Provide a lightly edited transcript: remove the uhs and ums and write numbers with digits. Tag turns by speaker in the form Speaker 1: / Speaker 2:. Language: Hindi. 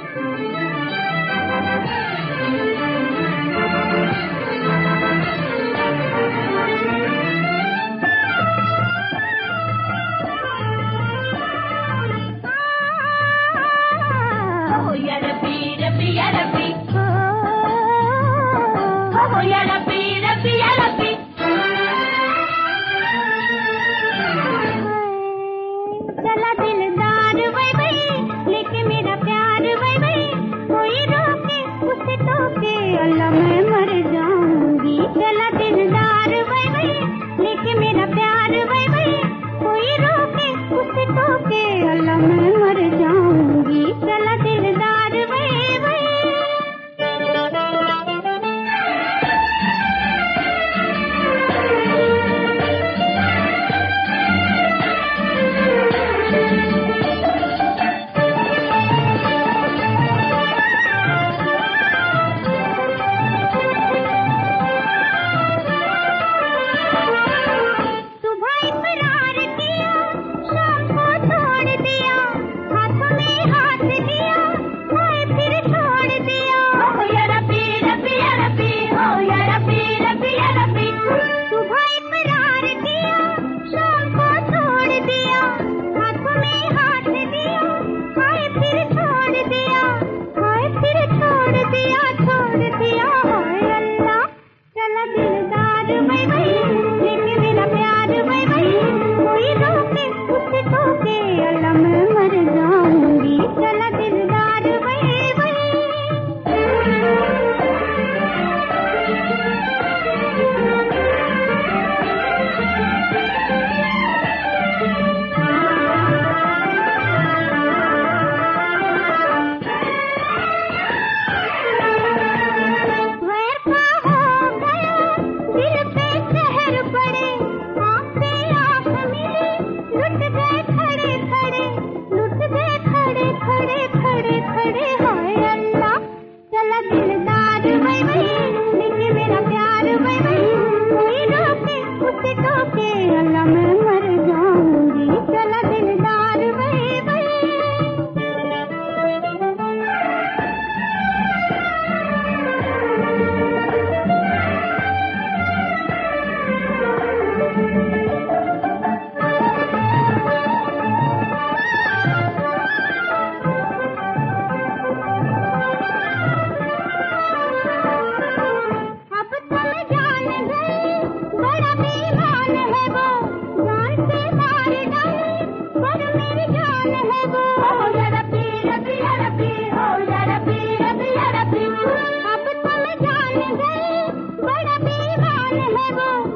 Speaker 1: चला दिलदार वही वही लेके मेरा प्यार वही वही, कोई रोके उसे टोके अल्लाह मैं मर जाऊंगी। चला दिलदार वही वही लेके मेरा प्यार वही वही, कोई रोके उसे टोके अल्लाह मैं मर जाऊंगी। चला दिलदार वही वही। अब तुम जान गए बड़ा बेईमान है वो।